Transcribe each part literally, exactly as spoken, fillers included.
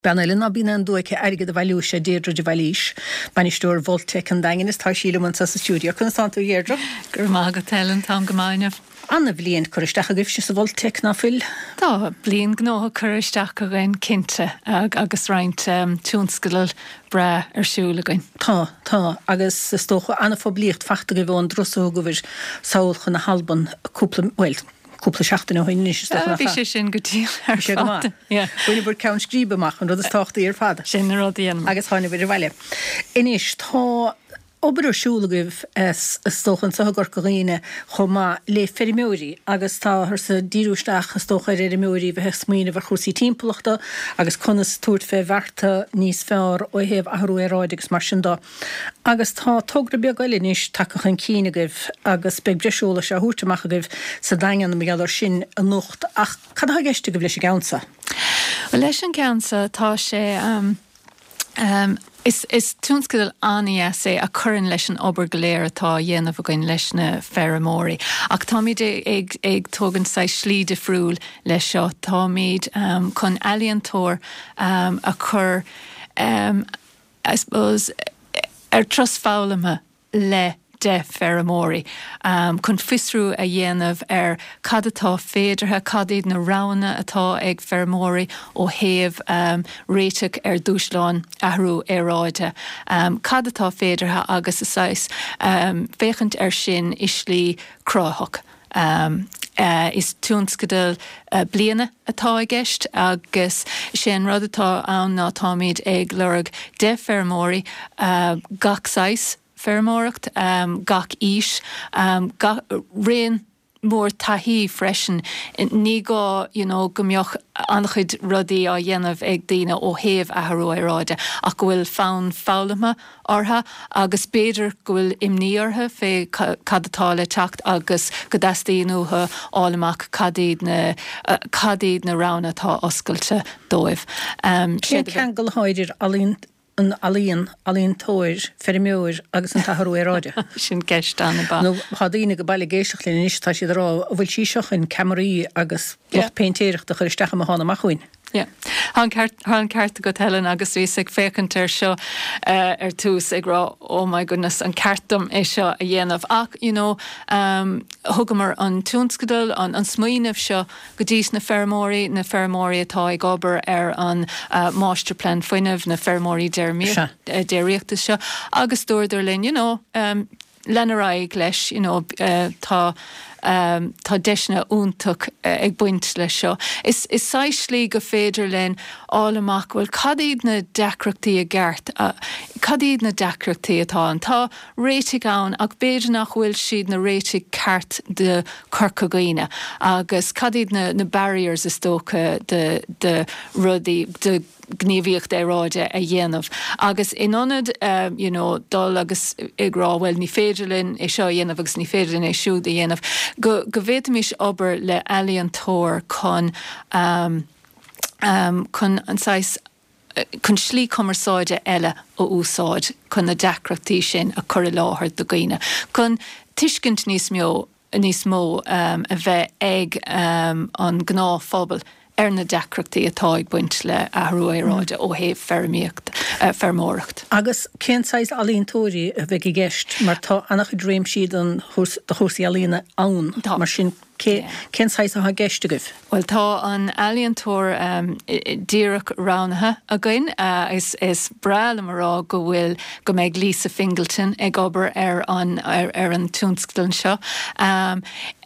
Benelin a bína an dúice aige de bhailú sé déadra de bhailís, banistúr Voltec an dagan is tá sílamant sa stúdio. Chun san tú dhéardra? Gur mága telan tá gomáineh. Anna bblion chuiristeach a gibh sa Voltec ná fil? Tá blion gnótha chuiristeach a gin cinnte ag, agus raint um, túnscadal bra ar siúlagain. Tá, tá, agus stócha anna fóblíocht fachta go bhón drosú go bhir saoil chun na halban cúpla, well, cúpla seachtain ó hain níos stocha. Bhí sé sin go tíl ar fada. Bhfuil bur count scríbamach an rud is táchtaí ar fada. Sin rodíon. Agus tháina bhir bhaile. Inis tá obair siúlagah is stóchan sa gur goghine chomá le ferimóí agus tá thar sa díúisteach stócha ar méí bheit smíine bhar chósaí timpplaachta agus conas túirt fé bharta níos fearr ó hebh ahrú éráid agus mar sin dá. Agus tá tugra beag eile níos takechan cíinegah agus be breisiúla se thuirteach agah sa dagan na meallar sin a nucht ach cad ha geiste go bhleis gansa? Well, leis an gansa tá sé um, um, Is, is túnscadal aní sé a churann leis an obair go léir atá dhéanamh a gin leis na feramóí. Ach tá míid ag, ag tógann sa slí de friúil leis seo, tá míid um, chun ealaíontóir um, a chur, um, I suppose, ar trosfáilime le de feramóí. Um, chun fisrú a dhéanamh ar cad atá féidirthe, cad iad na rana atá ag feramóí ó héamh um, réiteach ar dúsláin ahrú éráide. Um, cad atá féidirthe agus asáis um, féchant ar sin islí cráthach. Um, uh, is túnscadal uh, bliana atá i gceist agus sin rud atá ann ná tá míid ag lurg de feramóí uh, gachsáis feramóracht, um, gach ís, um, ga, réin mór tahí freisin, ní gá, you know, gomioch anchid rudí a dhéanamh ag daine ó héamh ahrú éráide, ach go bhfuil fán fáilime ortha, agus béidir go bhfuil imníortha fé cad atá le teacht agus go dastíonútha álamach cadíad na, uh, cadíad na rana tá oscailte dóibh. Um, Cé cean go háidir alíonn an alíon, alíon tóir, ferimóir agus an taharú éráide. Sin ceist anna ba. No, hadíine go bailile géisteach le níos tá siad rá, bhfuil sí seach in camarí agus loch péintéireach de chuiristeach am hána machhuiin. Ja, han ceart go helen agus ví ag fécant ar seo uh, ar tús ag rá, oh my goodness, an ceartm é seo a dhéanamh ach, you know, um, thugamar an túnscadal, an, an smaoineh seo go dtís na feramóí, na feramóí atá ag obair ar an uh, masterplan foiineh na feramóí déireachta seo, agus dúirdar linn, you know, um, lenaráig leis, you know, uh, tá Um, tá deisna úntaach uh, ag buint le seo. Is, is sáislí go féidir len álamach bhfuil cadíad na deacreachtaí a gceart, uh, cadíad na deacreachtaí atá an tá réitigh ann ach béidir nach bhfuil siad na réitigh ceart de curcagaine agus cadíad na, na barriers is tócha de, de rudí de gníomhíocht éráide a dhéanamh. Agus inionad, um, you know, dul agus ag rá, well, ní féidirlinn é seo dhéanamh agus ní féidirlinn é siúd a dhéanamh. Go, go bhéitamis obair le ealaíontóir chun um, um, chun anáis chun slí commerceáide eile ó úsáid chun na deacreachtaí sin a chur láthair do gaoine. Chun tuiscint níos mó, níos mó um, a bheith ag um, an gná phobal ar na deacreachtaí atá ag buint le ahrú éráide ó héamh feramíocht, uh, feramóracht. Agus cénsáis alíontóirí a bheith i gceist, mar tá annach dréim siad an chósaí alíonna ann, mar sin cénsáis a gceiste goibh. Well, tá an ealaíontóir um, díreach ránathe a gcuin, uh, is, is breal marrá go bhfuil go méid Lisa Fingleton ag obair ar an, ar, ar an túnscadal seo. Um,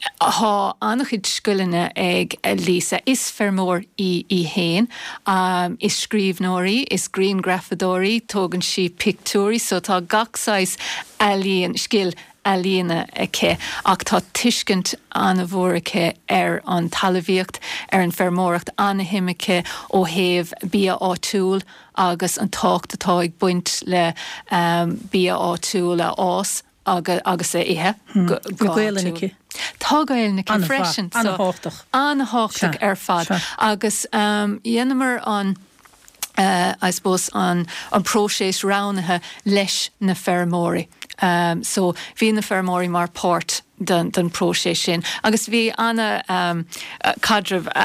Tá annachid scoileanna ag Lisa is fermór i, i héin, um, is scríbhnóirí, is green grafadóirí, tógann si pictúirí, so tá gachsáis ealaíon scill ealaíonna aice, ach tá tuiscint anna bhóracha ar an talmhaíocht, ar an fermóracht anahimice ó héamh bia áitiúil agus an tácht atá ag buint le um, bia áitiúil a ás agus, agus é ihe. Go ghaeilnici. Tá gaelnici freisin. Anháchtach. Anháchtach ar fad. Agus um, dhéanamar an Uh, I suppose an, an próséis ránathe leis na feramóí. Um, so bhí na feramóí mar páirt den, den próséis sin. Agus bhí anna um, uh, cadrah uh,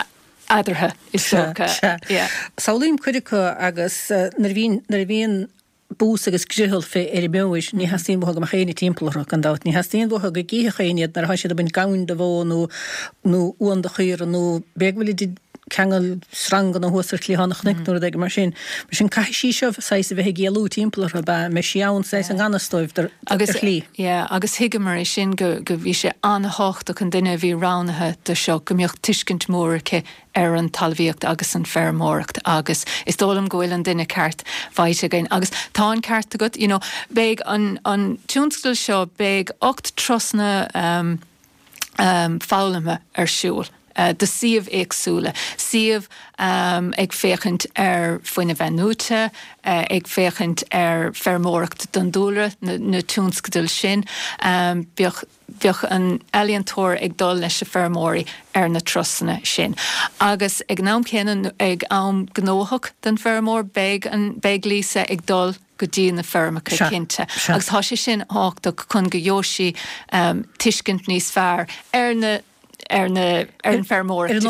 adartha is socha. Saolaím chuidecha agus nar bhíon bús agus grihil fé ar beis ní hasíon bhga a chéine timpplaach an dat, ní hasíon bhga go gíthe chéinead nar haise a bin gain de bhó nó uan de chuir nó behfuil Kangel srangan og hosar klihannach nektor deg mar sin. Mar sin caiisi seo sais bheit géalú timpplaach ba me siaun sais an ganastóibh der agus lí. Ja, agus higamar é sin go go bhí sé anhocht ach an duine bhí ránathe de seo gombeocht tuiscint mórcha ar an talmhaíocht agus an fermóracht agus is dólam gohfuil an duine ceart bhaite gain agus tá an ceart agat, you know, beag an an túnscoil seo beag ocht trosna um, um, fálamhe ar siúl. Uh, de siamh éagsúla. Siamh um, ag féchant ar foioine bhenúte, uh, ag féchant ar fermóracht don dúla na, na túnscadil sin, um, bheoch bheoch an eiliantóir ag dul leis a fermórí ar na trosna sin. Agus ag nám céanna ag am gnóthach den fermór beag an beag lísa ag dul go dtí na fermacha cinnte. Agus tá sé sin áchtach chun go jóisí um, tuiscint níos fearr ar na ar na ar an fermór ar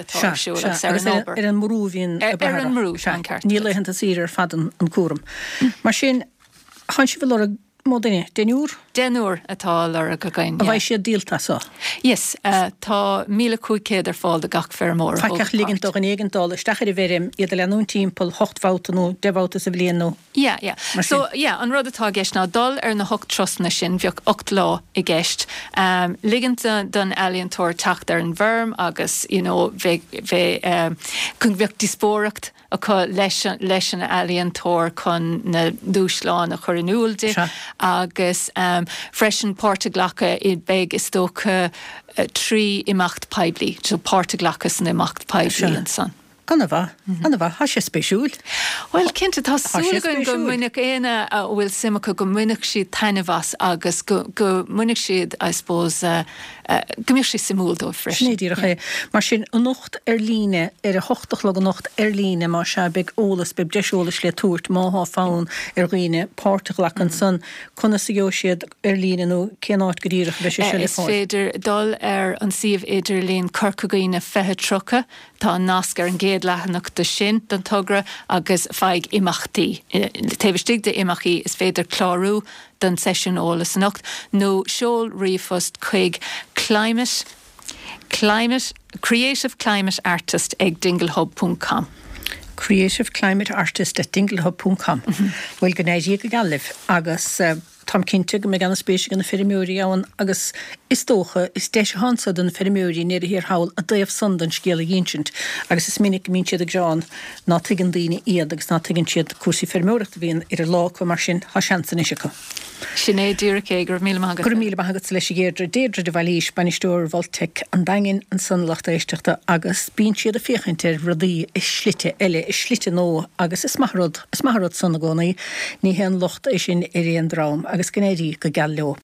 an mrúhín ar an mrú an ceart. Ní leihananta sí ar fadan an cuam. Mar sin chan si bhfuil ar módaine denúr? Denúr atá ar a go gain. A bhaid siad díalta só? Yes, uh, tá míle cúicéad ar fáil de gach fermór. Faiceach ligint doch an éigentáil stachar i bhérim iad le anún timppel hochtbháta nó debháta sa bblion nó. Ja, ja. So, ja, an rud atá gceist ná dul ar na hocht trosna sin bheoh ocht lá i gceist. Um, ligint don eiliantóir tacht ar an bherm agus, you know, bheith um, chun bheoh dispóracht a chu leis an eiliantóir chun na dúsláán a chur in úlde agus um, freisin pártaglacha i beag is tócha uh, trí imacht peibli, so pártaglachas na imacht peibli an san. Ganna bha, ganna bha, ha sé spéisiúil? Well, cinnte tá súlagan go muineach éine a bhfuil simachcha go muineach siad tainehas agus go, go muineach siad, I suppose, uh, uh, gombeoh sí simúil dó freisin. Snéadíach é. Mar sin an nocht ar líne, ar a hochtach le an nocht ar líne, mar se beag ólas, beag deisólas le túirt, máthá fáin ar líne, pártaglach an san, chuna sa geo siad ar líne nó céanáit go díirech bheith sé se le Is féidir dul ar an siomh idir líon corcagaína fethe trocha, tá an nascar an géad lehanach de sin don tugra agus feig imachtaí. Taobhstig de imachí is féidir chlárú don session ólas nacht nó seol riomfost chuig climate, climate, creative climate artist ag dinglehub dot com. Creative Climate Artist at dinglehub dot com. Bhfuil go néidí go galibh agus uh, tam cinnte go me gan spéisi gan na ferrimúí an agus is tócha is deis hansa den ferrimúí néir hir hawl a daobh sandan scéala ghéint agus is minic mín siad a grán ná tuigean daoine iad agus ná tuigean siad cuasí ferrimúireachta bhíon ar a lá chu mar sin ha seansan is go. Sinné dúracé gur míle magat. Gur míle magat leis géidir déidir de bhailís banistúr Voltec an dangin an sanlacht éisteachta agus bín siad a féchaintir rudaí is slite eile is slite nó agus is mahrod is mahrod sanna gcónaí ní hen locht é sin ar éon drám agus gnéirí go geal leo.